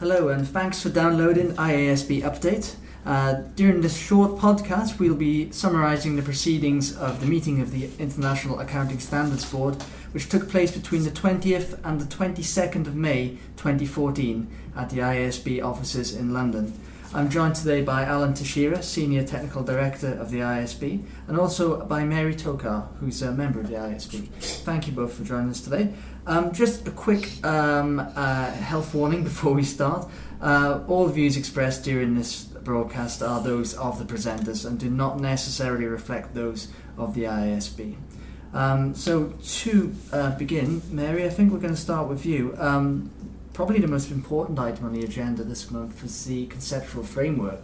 Hello and thanks for downloading IASB Update. During this short podcast, we'll be summarising the proceedings of the meeting of the International Accounting Standards Board, which took place between the 20th and the 22nd of May 2014 at the IASB offices in London. I'm joined today by Alan Teixeira, Senior Technical Director of the IASB, and also by Mary Tokar, who's a member of the IASB. Thank you both for joining us today. Just a quick health warning before we start. All views expressed during this broadcast are those of the presenters and do not necessarily reflect those of the IASB. So to begin, Mary, I think we're going to start with you. Probably the most important item on the agenda this month is the conceptual framework.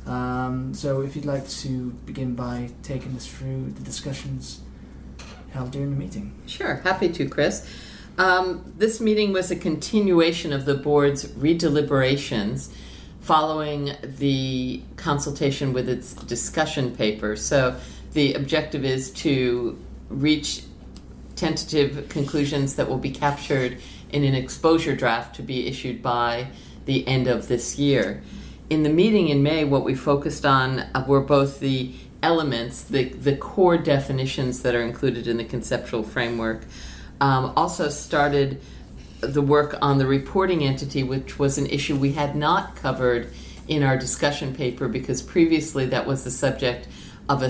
So if you'd like to begin by taking us through the discussions held during the meeting. Sure, happy to, Chris. This meeting was a continuation of the board's redeliberations following the consultation with its discussion paper. So the objective is to reach tentative conclusions that will be captured in an exposure draft to be issued by the end of this year. In the meeting in May, what we focused on were both the elements, the core definitions that are included in the conceptual framework. Also started the work on the reporting entity, which was an issue we had not covered in our discussion paper because previously that was the subject of a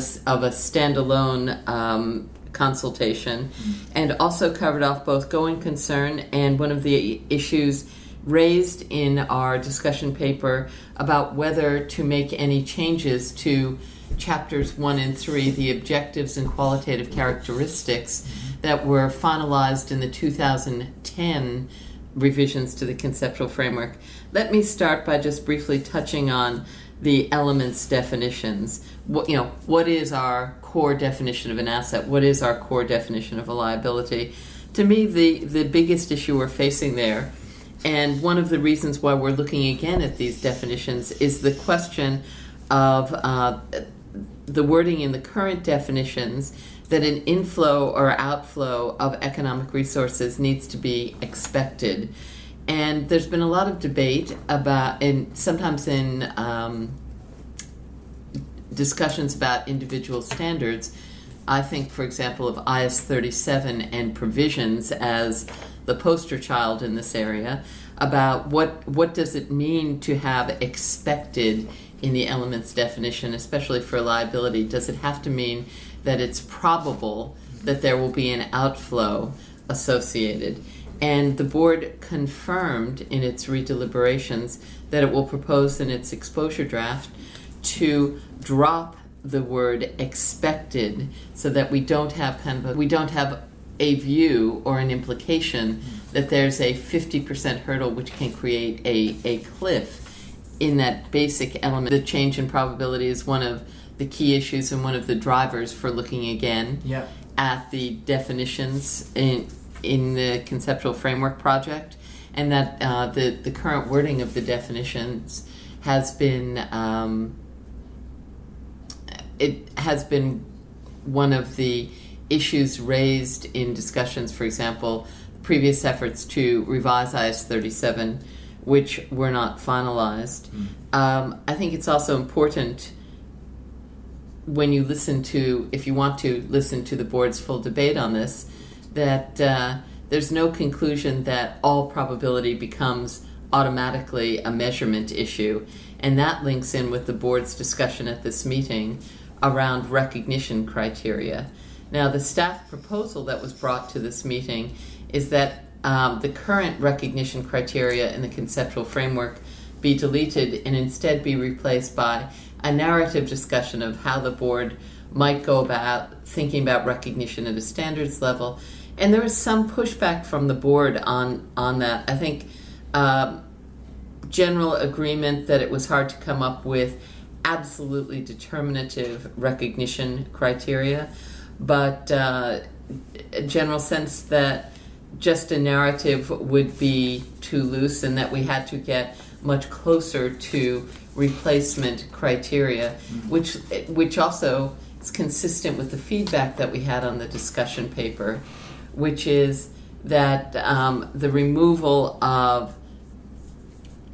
standalone consultation, and also covered off both going concern and one of the issues raised in our discussion paper about whether to make any changes to chapters 1 and 3, the objectives and qualitative characteristics that were finalized in the 2010 revisions to the conceptual framework. Let me start by just briefly touching on the elements definitions. What is our core definition of an asset? What is our core definition of a liability? To me, the biggest issue we're facing there, and one of the reasons why we're looking again at these definitions, is the question of the wording in the current definitions that an inflow or outflow of economic resources needs to be expected. And there's been a lot of debate about, and sometimes in discussions about individual standards. I think, for example, of IAS 37 and provisions as the poster child in this area about what does it mean to have expected in the elements definition, especially for liability. Does it have to mean that it's probable that there will be an outflow associated? And the board confirmed in its redeliberations that it will propose in its exposure draft to drop the word expected so that we don't have a view or an implication that there's a 50% hurdle which can create a cliff in that basic element. The change in probability is one of the key issues and one of the drivers for looking again at the definitions in the conceptual framework project, and that the current wording of the definitions has been one of the issues raised in discussions. For example, previous efforts to revise IAS 37, which were not finalized. I think it's also important when you if you want to listen to the board's full debate on this, that there's no conclusion that all probability becomes automatically a measurement issue. And that links in with the board's discussion at this meeting around recognition criteria. Now, the staff proposal that was brought to this meeting is that the current recognition criteria in the conceptual framework be deleted and instead be replaced by a narrative discussion of how the board might go about thinking about recognition at a standards level. And there was some pushback from the board on that. I think general agreement that it was hard to come up with absolutely determinative recognition criteria, but a general sense that just a narrative would be too loose and that we had to get much closer to replacement criteria, which also is consistent with the feedback that we had on the discussion paper, which is that the removal of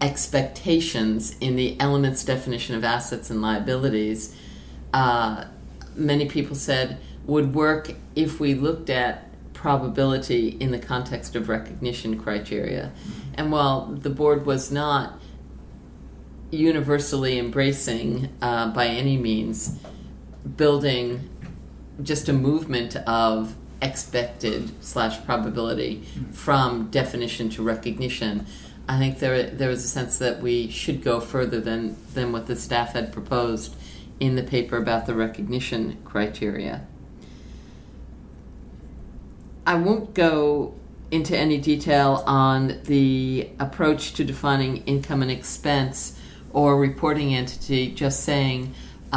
expectations in the elements definition of assets and liabilities, many people said would work if we looked at probability in the context of recognition criteria. And while the board was not universally embracing by any means building just a movement of expected/probability from definition to recognition, I think there was a sense that we should go further than what the staff had proposed in the paper about the recognition criteria. I won't go into any detail on the approach to defining income and expense or reporting entity, just saying,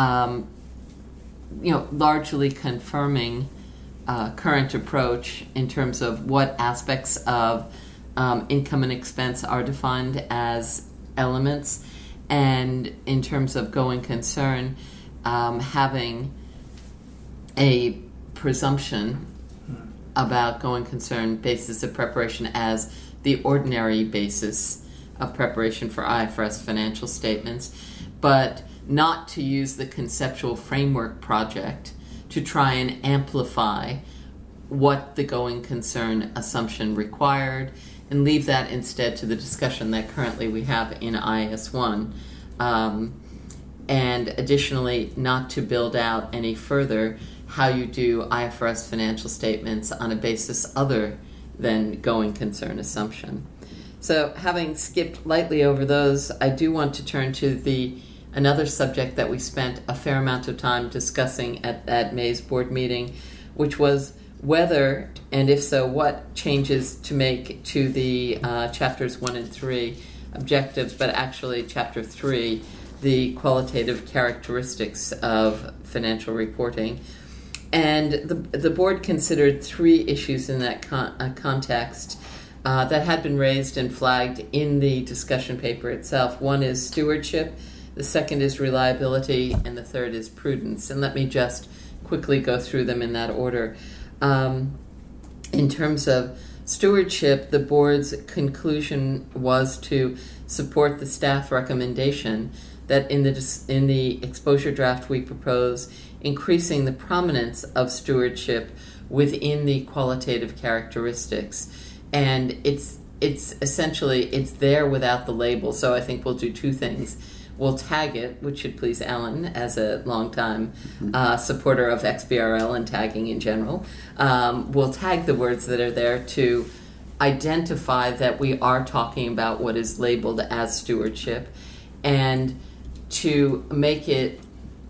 largely confirming current approach in terms of what aspects of income and expense are defined as elements, and in terms of going concern, having a presumption about going concern basis of preparation as the ordinary basis of preparation for IFRS financial statements, but not to use the conceptual framework project to try and amplify what the going concern assumption required, and leave that instead to the discussion that currently we have in IAS 1. And additionally, not to build out any further how you do IFRS financial statements on a basis other than going concern assumption. So having skipped lightly over those, I do want to turn to another subject that we spent a fair amount of time discussing at May's board meeting, which was whether, and if so, what changes to make to the chapters 1 and 3 objectives, but actually chapter 3, the qualitative characteristics of financial reporting. And the board considered 3 issues in that context that had been raised and flagged in the discussion paper itself. One is stewardship, the second is reliability, and the third is prudence. And let me just quickly go through them in that order. In terms of stewardship, the board's conclusion was to support the staff recommendation that in the exposure draft we propose increasing the prominence of stewardship within the qualitative characteristics. And it's essentially, it's there without the label. So I think we'll do 2 things. We'll tag it, which should please Alan as a longtime supporter of XBRL and tagging in general. We'll tag the words that are there to identify that we are talking about what is labeled as stewardship, and to make it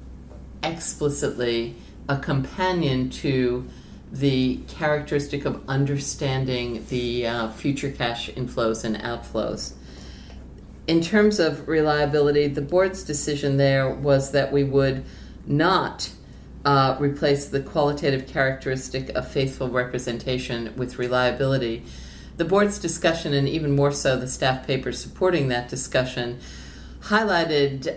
explicitly a companion to the characteristic of understanding the future cash inflows and outflows. In terms of reliability, the board's decision there was that we would not replace the qualitative characteristic of faithful representation with reliability. The board's discussion, and even more so the staff paper supporting that discussion, highlighted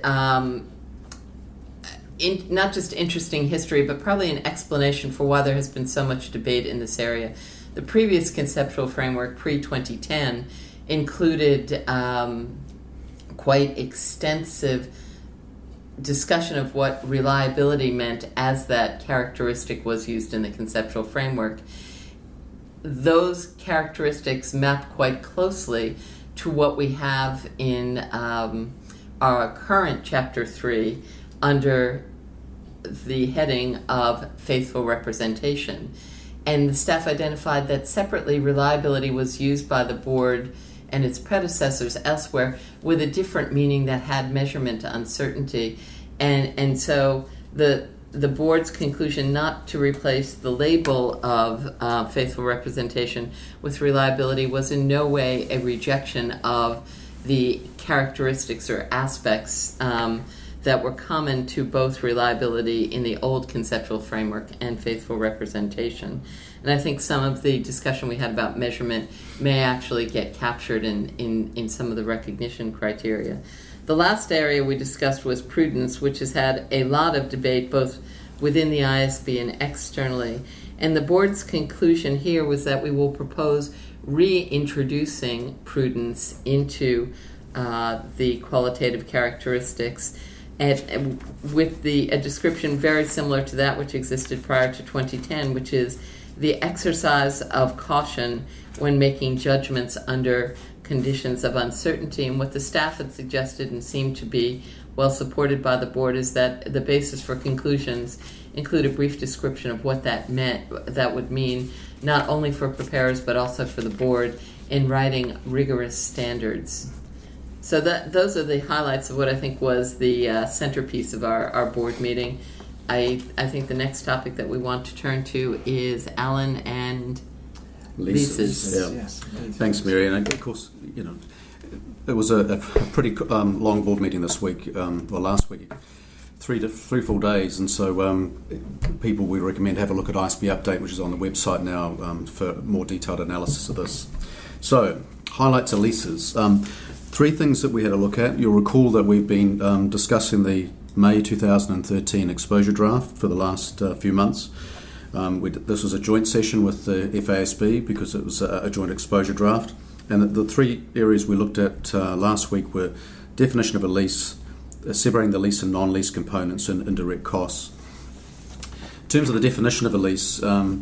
not just interesting history, but probably an explanation for why there has been so much debate in this area. The previous conceptual framework, pre-2010, included quite extensive discussion of what reliability meant as that characteristic was used in the conceptual framework. Those characteristics map quite closely to what we have in our current Chapter 3 under the heading of faithful representation. And the staff identified that separately reliability was used by the board and its predecessors elsewhere with a different meaning that had measurement uncertainty. And so the board's conclusion not to replace the label of faithful representation with reliability was in no way a rejection of the characteristics or aspects that were common to both reliability in the old conceptual framework and faithful representation. And I think some of the discussion we had about measurement may actually get captured in some of the recognition criteria. The last area we discussed was prudence, which has had a lot of debate both within the ISB and externally. And the board's conclusion here was that we will propose reintroducing prudence into the qualitative characteristics, and with a description very similar to that which existed prior to 2010, which is the exercise of caution when making judgments under conditions of uncertainty. And what the staff had suggested, and seemed to be well supported by the board, is that the basis for conclusions include a brief description of what that would mean, not only for preparers but also for the board in writing rigorous standards. So those are the highlights of what I think was the centerpiece of our board meeting. I think the next topic that we want to turn to is Alan and leases. Yeah. Yes. Thanks, Mary. And of course, it was a pretty long board meeting this week, last week, 3 full days, and so people we recommend have a look at ISB Update, which is on the website now, for more detailed analysis of this. So, highlights of leases. 3 things that we had a look at. You'll recall that we've been discussing the May 2013 exposure draft for the last few months. This was a joint session with the FASB because it was a joint exposure draft. And the 3 areas we looked at last week were definition of a lease, separating the lease and non-lease components and indirect costs. In terms of the definition of a lease,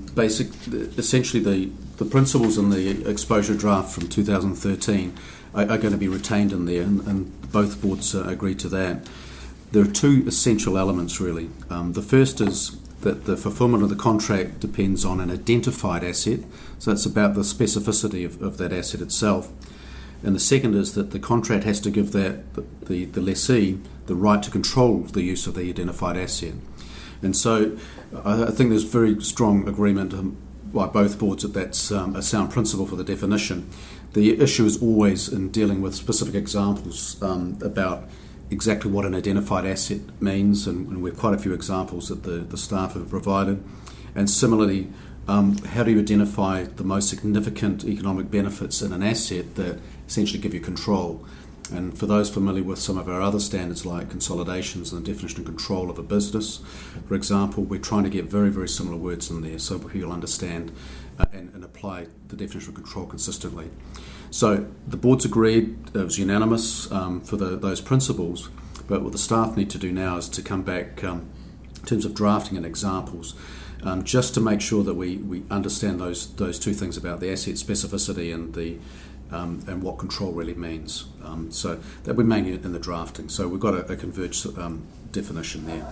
essentially the principles in the exposure draft from 2013 are going to be retained in there, and both boards agreed to that. There are 2 essential elements, really. The first is that the fulfilment of the contract depends on an identified asset, so it's about the specificity of that asset itself. And the second is that the contract has to give the lessee the right to control the use of the identified asset. And so I think there's very strong agreement by both boards that that's a sound principle for the definition. The issue is always in dealing with specific examples about exactly what an identified asset means, and we have quite a few examples that the staff have provided. And similarly, how do you identify the most significant economic benefits in an asset that essentially give you control? And for those familiar with some of our other standards like consolidations and the definition of control of a business, for example, we're trying to get very, very similar words in there so people understand and apply the definition of control consistently. So the board's agreed, it was unanimous for those principles, but what the staff need to do now is to come back in terms of drafting and examples, just to make sure that we understand those 2 things about the asset specificity and what control really means. So that we mainly in the drafting. So we've got a converged definition there.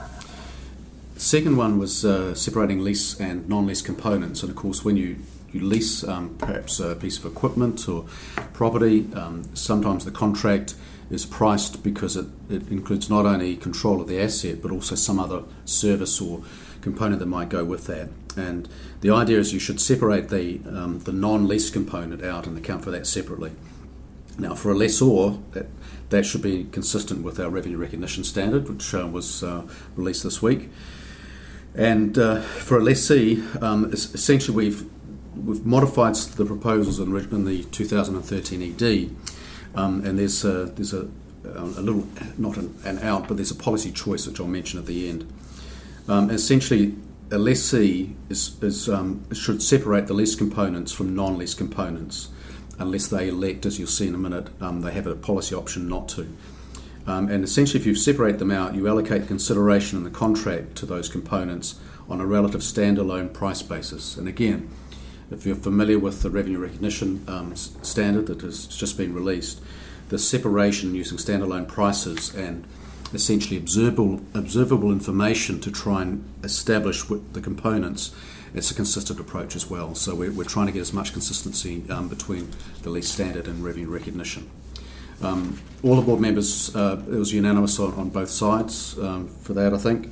The second one was separating lease and non-lease components. And of course, when you lease perhaps a piece of equipment or property, sometimes the contract is priced because it includes not only control of the asset but also some other service or component that might go with that. And the idea is you should separate the non-lease component out and account for that separately. Now, for a lessor, that should be consistent with our revenue recognition standard, which was released this week. And for a lessee, essentially we've modified the proposals in the 2013 ED, and there's a little, not an out, but there's a policy choice which I'll mention at the end. Essentially, a lessee should separate the lease components from non-lease components, unless they elect, as you'll see in a minute, they have a policy option not to. And essentially, if you separate them out, you allocate consideration in the contract to those components on a relative standalone price basis. And again, if you're familiar with the revenue recognition standard that has just been released, the separation using standalone prices and essentially observable information to try and establish the components, it's a consistent approach as well. So we're trying to get as much consistency between the lease standard and revenue recognition. All the board members, it was unanimous on both sides for that, I think.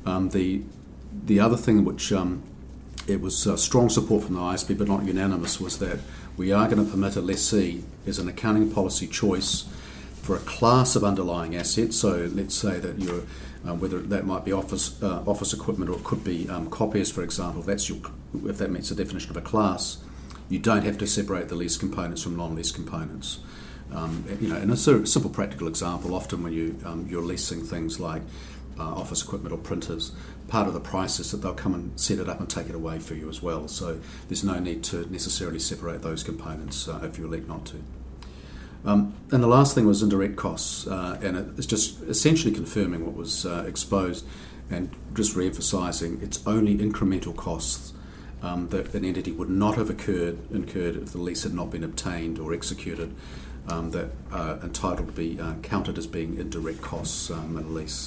The other thing which it was strong support from the ISB but not unanimous was that we are going to permit a lessee as an accounting policy choice for a class of underlying assets. So let's say that you're whether that might be office equipment or it could be copiers, for example. If that meets the definition of a class, you don't have to separate the lease components from non-lease components. And a simple practical example, often when you're leasing things like office equipment or printers, part of the price is that they'll come and set it up and take it away for you as well. So there's no need to necessarily separate those components if you elect not to. And the last thing was indirect costs, and it's just essentially confirming what was exposed and just re-emphasising it's only incremental costs that an entity would not have incurred if the lease had not been obtained or executed, that are entitled to be counted as being indirect costs in a lease.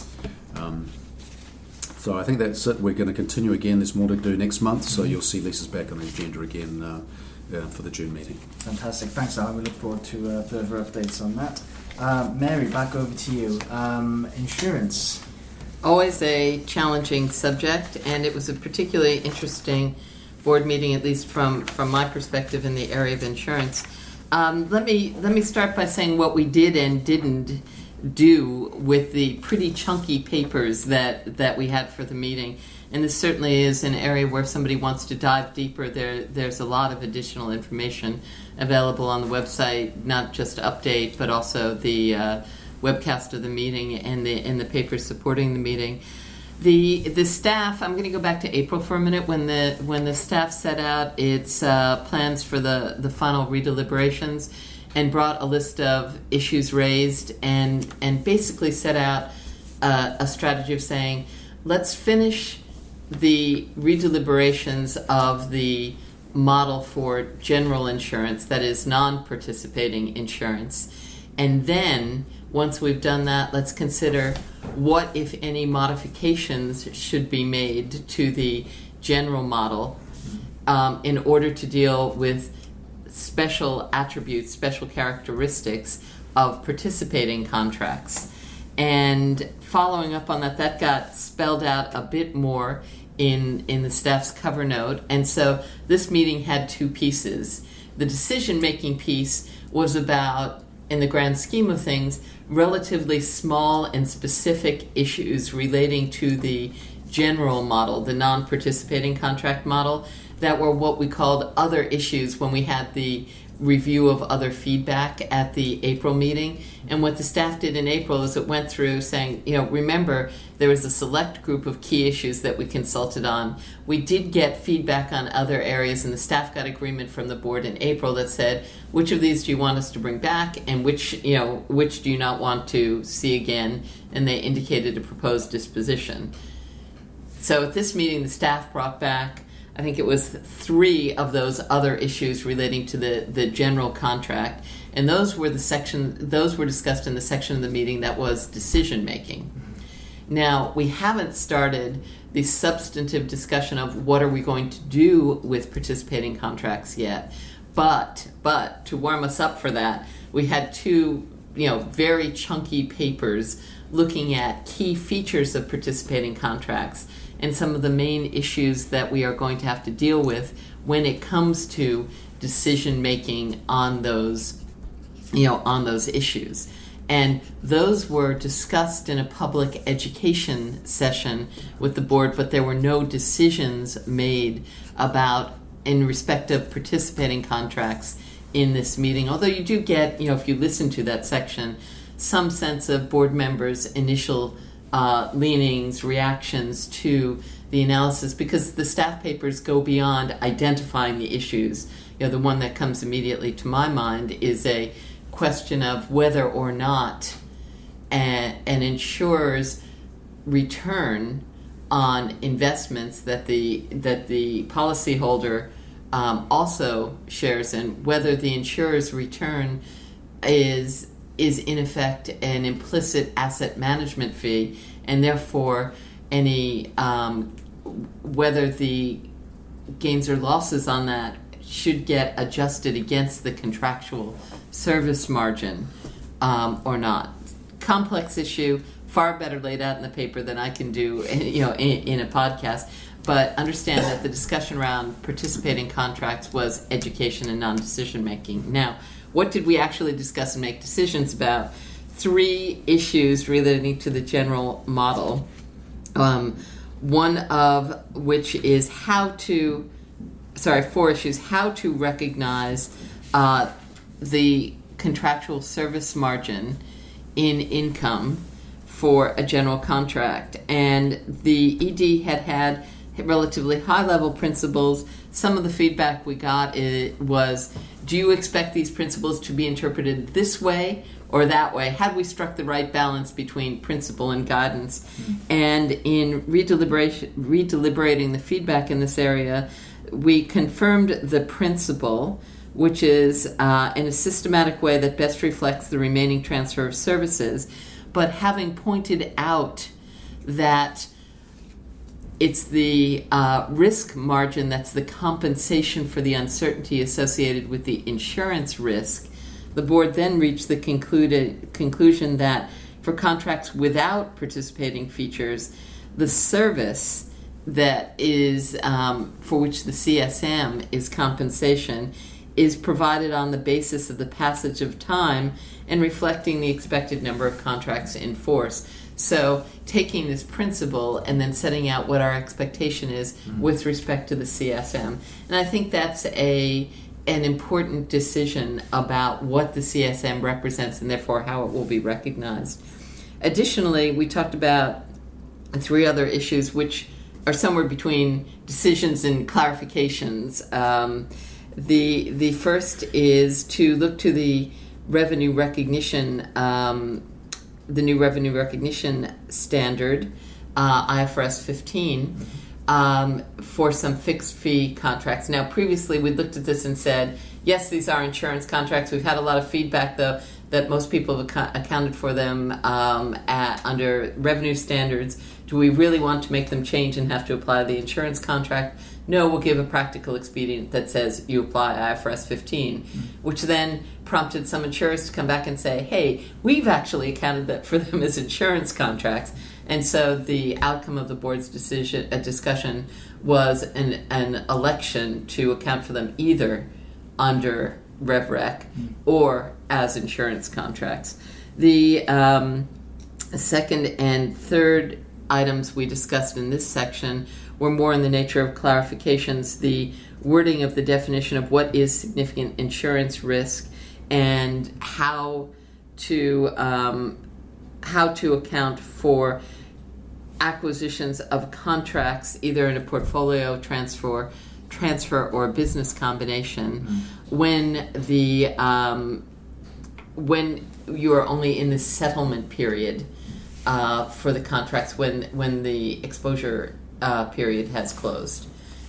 So I think that's it. We're going to continue again. There's more to do next month, so you'll see leases back on the agenda again for the June meeting. Fantastic. Thanks, Alan. We look forward to further updates on that. Mary, back over to you. Insurance. Always a challenging subject, and it was a particularly interesting board meeting, at least from my perspective in the area of insurance. Let me start by saying what we did and didn't do with the pretty chunky papers that we had for the meeting. And this certainly is an area where if somebody wants to dive deeper, there's a lot of additional information available on the website, not just to update, but also the webcast of the meeting and the papers supporting the meeting. The staff, I'm going to go back to April for a minute, when the staff set out its plans for the final redeliberations and brought a list of issues raised and basically set out a strategy of saying, let's finish the redeliberations of the model for general insurance, that is non-participating insurance, and then once we've done that, let's consider what, if any, modifications should be made to the general model in order to deal with special attributes, special characteristics of participating contracts. And following up on that got spelled out a bit more in the staff's cover note. And so this meeting had two pieces. The decision-making piece was about, in the grand scheme of things, relatively small and specific issues relating to the general model, the non-participating contract model, that were what we called other issues when we had the review of other feedback at the April meeting. And what the staff did in April is it went through saying, remember, there was a select group of key issues that we consulted on. We did get feedback on other areas, and the staff got agreement from the board in April that said, which of these do you want us to bring back, and which do you not want to see again? And they indicated a proposed disposition. So at this meeting, the staff brought back, I think it was 3 of those other issues relating to the general contract, and those were discussed in the section of the meeting that was decision making. Now, we haven't started the substantive discussion of what are we going to do with participating contracts yet, but to warm us up for that, we had 2 very chunky papers looking at key features of participating contracts and some of the main issues that we are going to have to deal with when it comes to decision making on those issues. And those were discussed in a public education session with the board, but there were no decisions made about in respect of participating contracts in this meeting. Although you do get, if you listen to that section, some sense of board members' initial leanings, reactions to the analysis, because the staff papers go beyond identifying the issues. The one that comes immediately to my mind is a question of whether or not an insurer's return on investments that the policyholder also shares in, whether the insurer's return is in effect an implicit asset management fee, and therefore any whether the gains or losses on that should get adjusted against the contractual service margin or not. Complex issue, far better laid out in the paper than I can do in a podcast. But understand that the discussion around participating contracts was education and non-decision making. Now, what did we actually discuss and make decisions about? 3 issues relating to the general model. One of which is 4 issues: how to recognize the contractual service margin in income for a general contract. And the ED had relatively high-level principles. Some of the feedback we got was, do you expect these principles to be interpreted this way or that way? Had we struck the right balance between principle and guidance? And in redeliberating the feedback in this area, we confirmed the principle, which is in a systematic way that best reflects the remaining transfer of services, but having pointed out that it's the risk margin that's the compensation for the uncertainty associated with the insurance risk. The board then reached the conclusion that for contracts without participating features, the service that is for which the CSM is compensation is provided on the basis of the passage of time and reflecting the expected number of contracts in force. So taking this principle and then setting out what our expectation is with respect to the CSM. And I think that's an important decision about what the CSM represents and therefore how it will be recognized. Additionally, we talked about 3 other issues which are somewhere between decisions and clarifications. The first is to look to the revenue recognition, the new revenue recognition standard, IFRS 15, for some fixed fee contracts. Now, previously we looked at this and said, yes, these are insurance contracts. We've had a lot of feedback, though, that most people have accounted for them under revenue standards. Do we really want to make them change and have to apply the insurance contract? No, we'll give a practical expedient that says you apply IFRS 15, which then prompted some insurers to come back and say, hey, we've actually accounted for them as insurance contracts. And so the outcome of the board's discussion was an election to account for them either under RevRec or as insurance contracts. The second and third items we discussed in this section were more in the nature of clarifications, the wording of the definition of what is significant insurance risk and how to account for acquisitions of contracts either in a portfolio transfer or a business combination when you are only in the settlement period for the contracts when the exposure period has closed,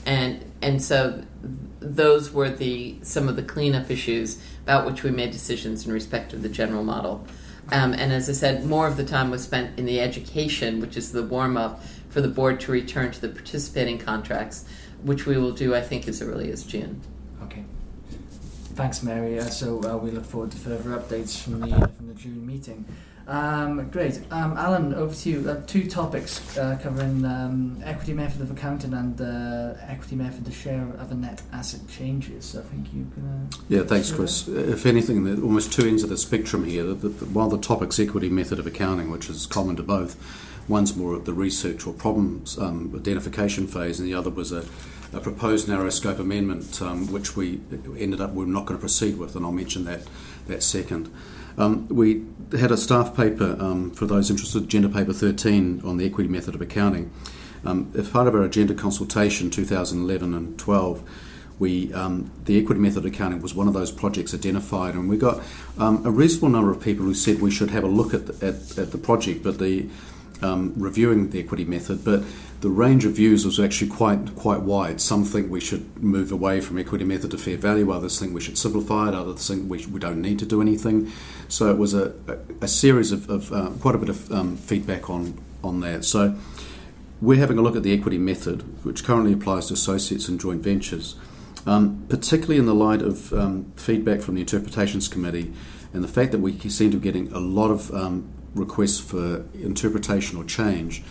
and so those were some of the cleanup issues about which we made decisions in respect of the general model. And as I said, more of the time was spent in the education, which is the warm-up for the board to return to the participating contracts, which we will do, I think, as early as June. Okay. Thanks, Mary. So we look forward to further updates from the June meeting. Great. Alan, over to you. 2 topics covering equity method of accounting and equity method of share of a net asset changes. I think you can... Yeah, thanks, Chris. If anything, there are almost 2 ends of the spectrum here. One of the topics, equity method of accounting, which is common to both. One's more at the research or problems identification phase, and the other was a proposed narrow scope amendment, which we're not going to proceed with, and I'll mention that second. We had a staff paper, for those interested, Agenda Paper 13 on the equity method of accounting. As part of our agenda consultation 2011 and 12, the equity method of accounting was one of those projects identified, and we got a reasonable number of people who said we should have a look at the project, but reviewing the equity method, but the range of views was actually quite wide. Some think we should move away from equity method to fair value, others think we should simplify it, others think we don't need to do anything. So it was a series of quite a bit of feedback on that. So we're having a look at the equity method, which currently applies to associates and joint ventures, particularly in the light of feedback from the Interpretations Committee and the fact that we seem to be getting a lot of requests for interpretation or change,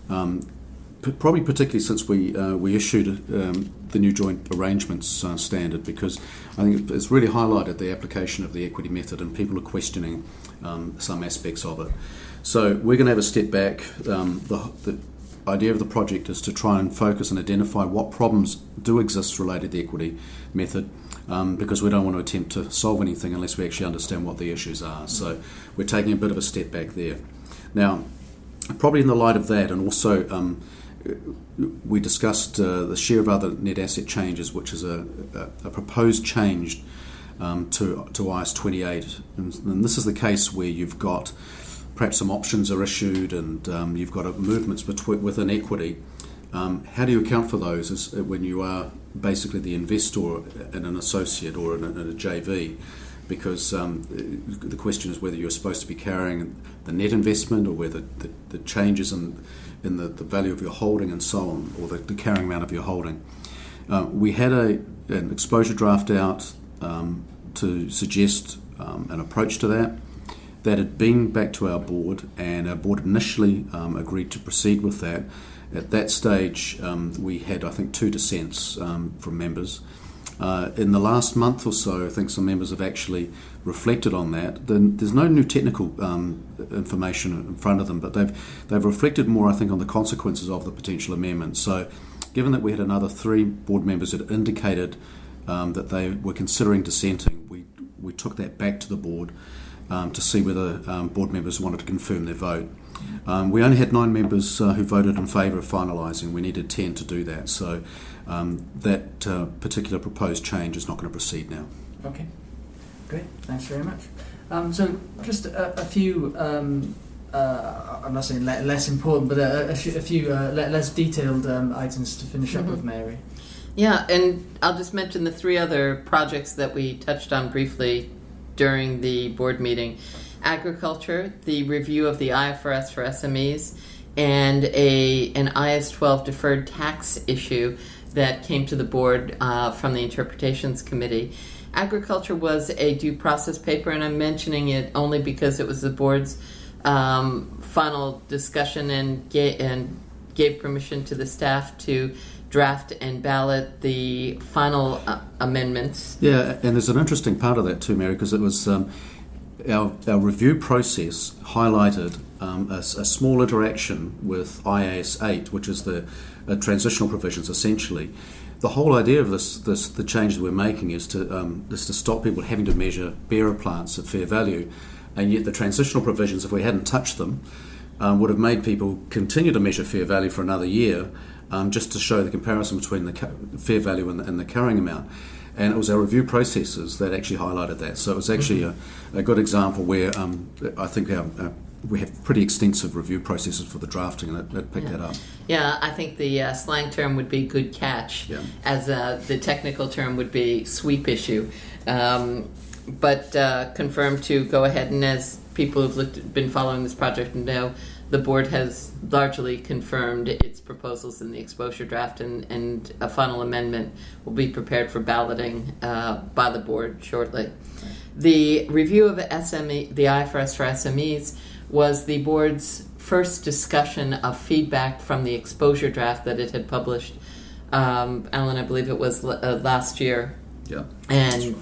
probably particularly since we issued the new joint arrangements standard, because I think it's really highlighted the application of the equity method and people are questioning some aspects of it. So we're going to have a step back. The idea of the project is to try and focus and identify what problems do exist related to the equity method, because we don't want to attempt to solve anything unless we actually understand what the issues are. So we're taking a bit of a step back there. Now, probably in the light of that, and also we discussed the share of other net asset changes, which is a proposed change to IAS 28. And this is the case where you've got perhaps some options are issued and you've got movements within equity. How do you account for those when you are basically the investor in an associate or in a JV? Because the question is whether you're supposed to be carrying the net investment or whether the changes in the value of your holding and so on, or the carrying amount of your holding. We had an exposure draft out to suggest an approach to that. That had been back to our board, and our board initially agreed to proceed with that. At that stage, we had, I think, 2 dissents from members. In the last month or so, I think some members have actually reflected on that. There's no new technical information in front of them, but they've reflected more, I think, on the consequences of the potential amendment. So, given that we had another 3 board members that indicated that they were considering dissenting, we took that back to the board to see whether board members wanted to confirm their vote. We only had 9 members who voted in favour of finalising. We needed 10 to do that. So that particular proposed change is not going to proceed now. Okay, great. Thanks very much. So just a few, I'm not saying less important, but a few less detailed items to finish up with, Mary. Yeah, and I'll just mention the 3 other projects that we touched on briefly during the board meeting. Agriculture, the review of the IFRS for SMEs, and an IAS 12 deferred tax issue that came to the board from the Interpretations Committee. Agriculture was a due process paper, and I'm mentioning it only because it was the board's final discussion and gave permission to the staff to draft and ballot the final amendments. Yeah, and there's an interesting part of that too, Mary, because it was our review process highlighted a small interaction with IAS 8, which is the transitional provisions essentially. The whole idea of the change that we're making is to stop people having to measure bearer plants at fair value, and yet the transitional provisions, if we hadn't touched them, would have made people continue to measure fair value for another year, just to show the comparison between the fair value and the carrying amount. And it was our review processes that actually highlighted that. So it was actually a good example where I think we have pretty extensive review processes for the drafting, and it picked that up. Yeah, I think the slang term would be good catch, as the technical term would be sweep issue. But confirmed to go ahead, and as people who've been following this project know, the board has largely confirmed its proposals in the exposure draft, and a final amendment will be prepared for balloting by the board shortly. The review of the IFRS for SMEs was the board's first discussion of feedback from the exposure draft that it had published. Alan, I believe it was last year. Yeah. And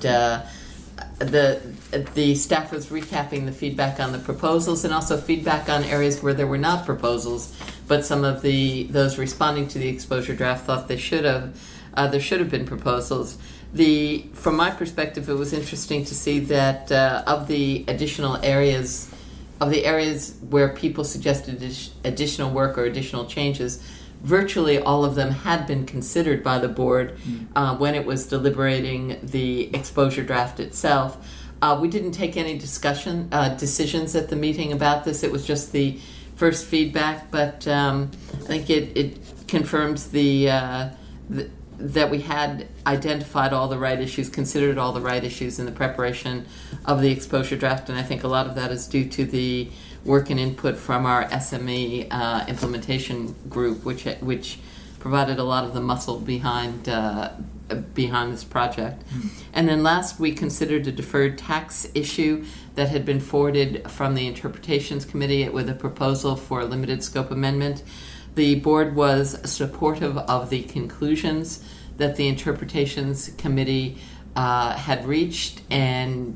the staff was recapping the feedback on the proposals and also feedback on areas where there were not proposals, but some of those responding to the exposure draft thought there should have been proposals. From my perspective, it was interesting to see that of the areas where people suggested additional work or additional changes, virtually all of them had been considered by the board when it was deliberating the exposure draft itself. We didn't take any decisions at the meeting about this. It was just the first feedback, but I think it confirms that we had identified all the right issues, considered all the right issues in the preparation of the exposure draft, and I think a lot of that is due to the work and input from our SME implementation group, which provided a lot of the muscle behind this project. And then last, we considered a deferred tax issue that had been forwarded from the Interpretations Committee with a proposal for a limited scope amendment. The board was supportive of the conclusions that the Interpretations Committee had reached, and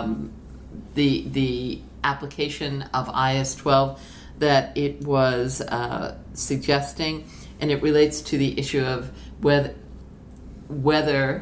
the application of IAS 12 that it was suggesting, and it relates to the issue of whether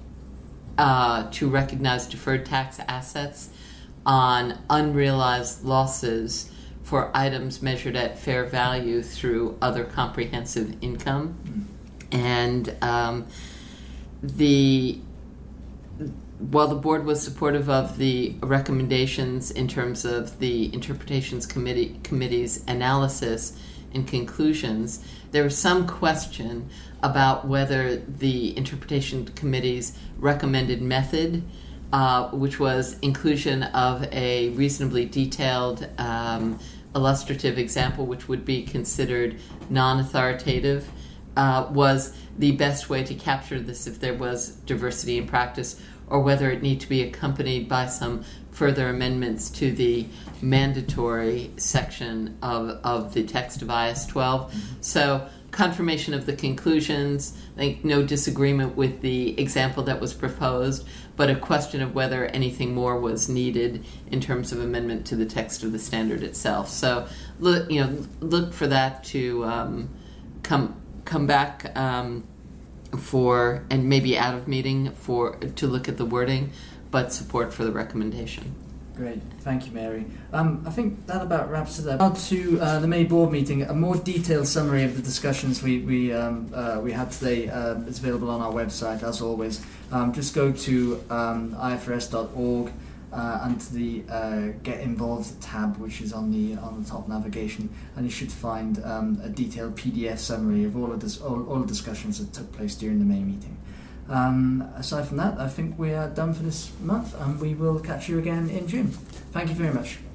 to recognize deferred tax assets on unrealized losses for items measured at fair value through other comprehensive income. And while the board was supportive of the recommendations in terms of the Interpretations Committee's analysis and conclusions, there was some question about whether the Interpretation Committee's recommended method, which was inclusion of a reasonably detailed illustrative example, which would be considered non-authoritative, was the best way to capture this if there was diversity in practice, or whether it need to be accompanied by some further amendments to the mandatory section of the text of IS 12. So confirmation of the conclusions, I think no disagreement with the example that was proposed, but a question of whether anything more was needed in terms of amendment to the text of the standard itself. So look for that to come back for, and maybe out of meeting to look at the wording, but support for the recommendation. Great, thank you, Mary. I think that about wraps it up. On to the May board meeting. A more detailed summary of the discussions we had today is available on our website, as always. Just go to ifrs.org and to the Get Involved tab, which is on the top navigation, and you should find a detailed PDF summary of all the discussions that took place during the May meeting. Aside from that, I think we are done for this month, and we will catch you again in June. Thank you very much.